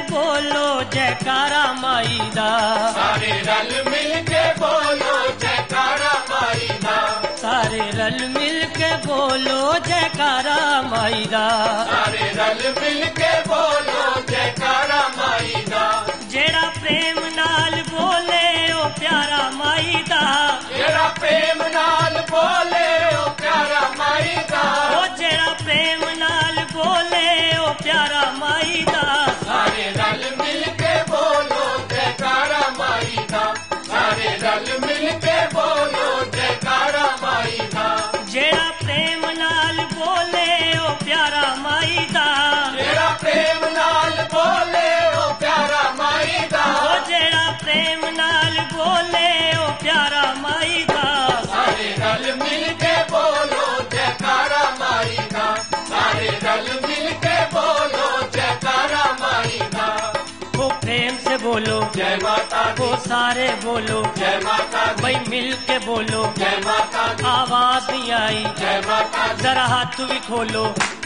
बोलो जयकारा माई दा, सारे रल मिल के बोलो जयकारा माई दा, सारे रल मिल के बोलो जयकारा माई दा, सारे रल मिल के बोलो जयकारा माई दा, जेड़ा प्रेम नाल बोले ओ प्यारा माई दा, जेड़ा प्रेम नाल बोले ओ प्यारा माई दा, ओ जेड़ा प्रेम नाल बोले ओ प्यारा माई दा, सारे रल मिल के बोलो जयकारा माई दा, सारे रल मिल के बोलो जयकारा माई दा, जेड़ा प्रेम नाल बोले ओ प्यारा माई दा, जेड़ा प्रेम नाल बोले ओ प्यारा माई दा, ओ जेड़ा प्रेम नाल बोले ओ प्यारा माई दा, सारे रल मिल के बोलो जयकारा माई दा, सारे रल मिल के बोलो जयकारा माई दा, वो प्रेम से बोलो जय माता दी, वो सारे बोलो जय माता दी, भाई मिल के बोलो, जय माता दी, आवाज नहीं आई जय माता दी, जरा हाथ भी खोलो।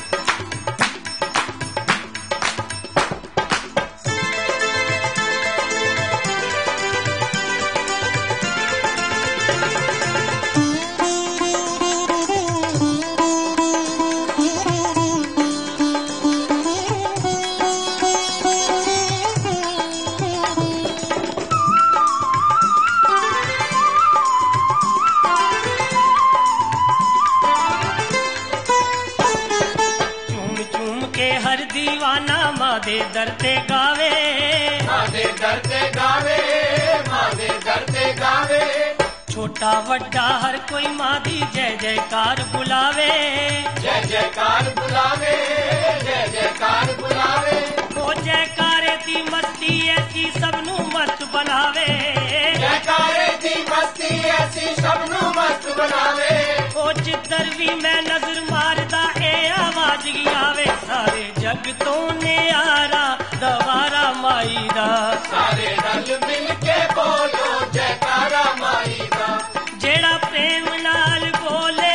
हर दीवाना माँ दे दरते गावे, माँ दे दरते गावे, माँ दे दरते गावे, छोटा वड्डा हर कोई माँ दी जय जयकार बुलावे, जय जयकार बुलावे, जय जयकार बुलावे, ओ जयकारे दी मस्ती ऐसी सबनू मस्त बनावे, जयकारे दी मस्ती ऐसी सबनू मस्त बनावे, ओ जिधर भी मैं नजर मारदा ए आवाज गी आवे, सारे जग तो न्यारा दवारा माई दा, सारे रल मिल के बोलो जयकारा माई दा, जेड़ा प्रेम नाल बोले,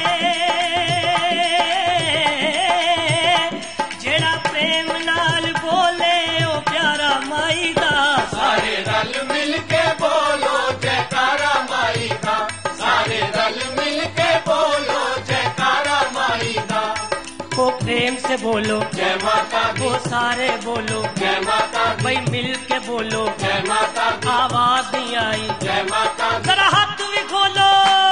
जेड़ा प्रेम नाल बोले ओ प्यारा माई दा, सारे रल मिल के बोलो जयकारा माई दा, सारे रल मिल के बोलो जयकारा माई दा, वो प्रेम से बोलो जय माता दी, वो सारे बोलो जय माता दी, भाई मिल के बोलो, जय माता दी, आवाज नहीं आई जय माता दी, जरा हाथ भी खोलो।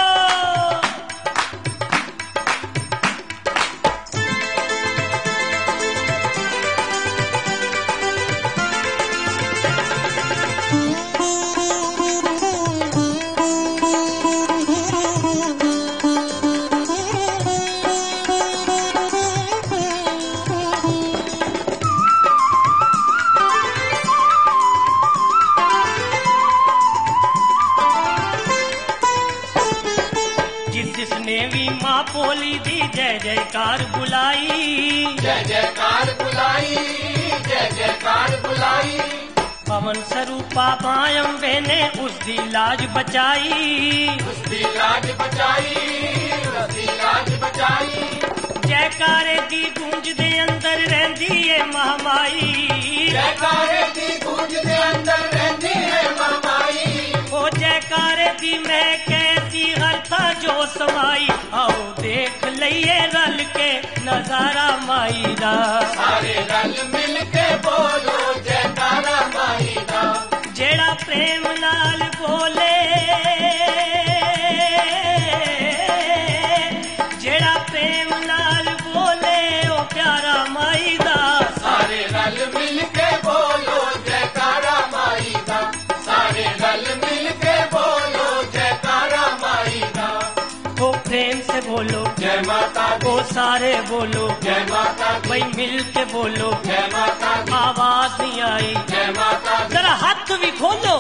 जिसने भी माँ पोली दी जय जयकार बुलाई, जय जयकार बुलाई, जय जयकार बुलाई, पवन स्वरूपा मायम्बे ने उसकी लाज बचाई, उसकी लाज बचाई, उसकी लाज बचाई, जयकारे दी गूंज दे अंदर रहंदी है महामाई, जयकारे दी गूंज दे अंदर रहंदी है महामाई, ओ जयकारे दी मैं कैसी हर था जो समाई, आओ देख लइए रल के नजारा माई दा, सारे रल मिल के बोलो जयकारा माई दा, जेड़ा प्रेम नाल बोले, जेड़ा प्रेम नाल बोले ओ प्यारा माई दा, सारे रल मिल के बोलो जयकारा माई दा, सारे रल मिल के बोलो जयकारा माई दा, वो प्रेम से बोलो जय माता दी, वो सारे बोलो जय माता दी, भाई मिल के बोलो, जय माता दी, आवाज नहीं आई जय माता दी, जरा हाथ भी खोलो।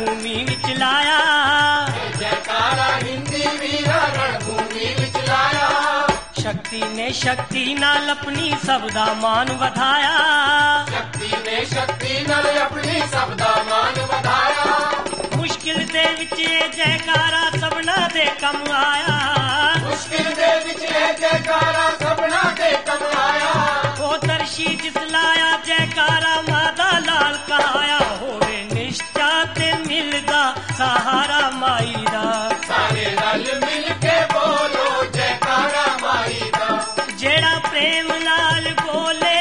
रणभूमि विच लाया। जयकारा हिंदी वीरा रणभूमि विच लाया। शक्ति ने शक्ति नाल अपनी सबदा मान वधाया। शक्ति ने शक्ति नाल अपनी सबदा मान वधाया। मुश्किल दे विच जयकारा सबना दे कम आया। मुश्किल दे विच जयकारा सबना दे कम आया। ओ दर्शी जिस लाया जयकारा मादा लाल कहाया। होवे निश्चा ते मिलदा सहारा माई दा। सारे रल मिल के बोलो जयकारा माई दा। जेड़ा प्रेम नाल बोले,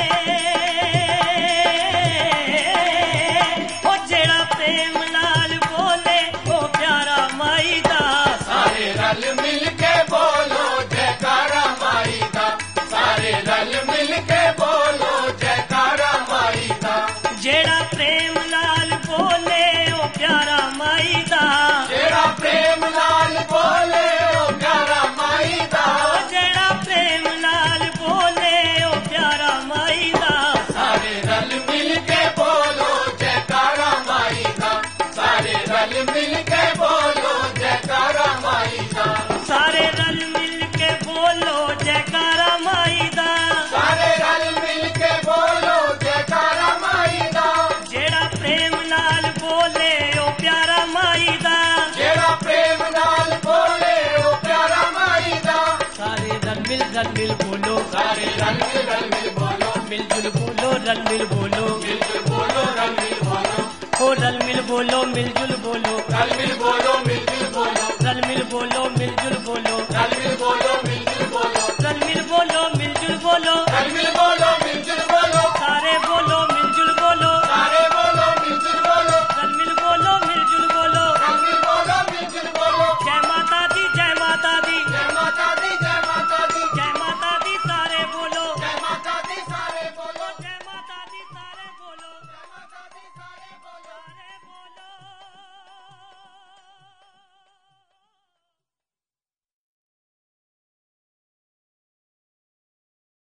ओ जेड़ा प्रेम नाल बोले, ओ प्यारा माई दा। सारे रल मिल के बोलो जयकारा माई दा। सारे रल मिल के बोलो जयकारा माई दा। जेड़ा प्रेम नाल बोले, ओ प्यारा माई दा। जेड़ा प्रेम नाल बोले ओ प्यारा माई दा। जेड़ा प्रेम नाल बोले, ओ प्यारा माई दा। सारे रल मिल के बोलो जयकारा माई दा। सारे रल मिल के बोलो जयकारा माई दा। सारे रल मिल के बोलो जयकारा माई दा। सारे रल मिल के बोलो जयकारा माई दा। जेड़ा प्रेम नाल बोले, ओ प्यारा माई दा। जेड़ा प्रेम नाल बोले ओ प्यारा माई दा। सारे रल मिल बोलो, सारे रल मिल बोलो। मिलजुल बोलो, रल मिल बोलो, मिलजुल बोलो रल मिल बोलो। ओ रल मिल बोलो, मिलजुल बोलो, रल मिल बोलो मिलजुल बोलो। रल मिल बोलो, मिलजुल बोलो।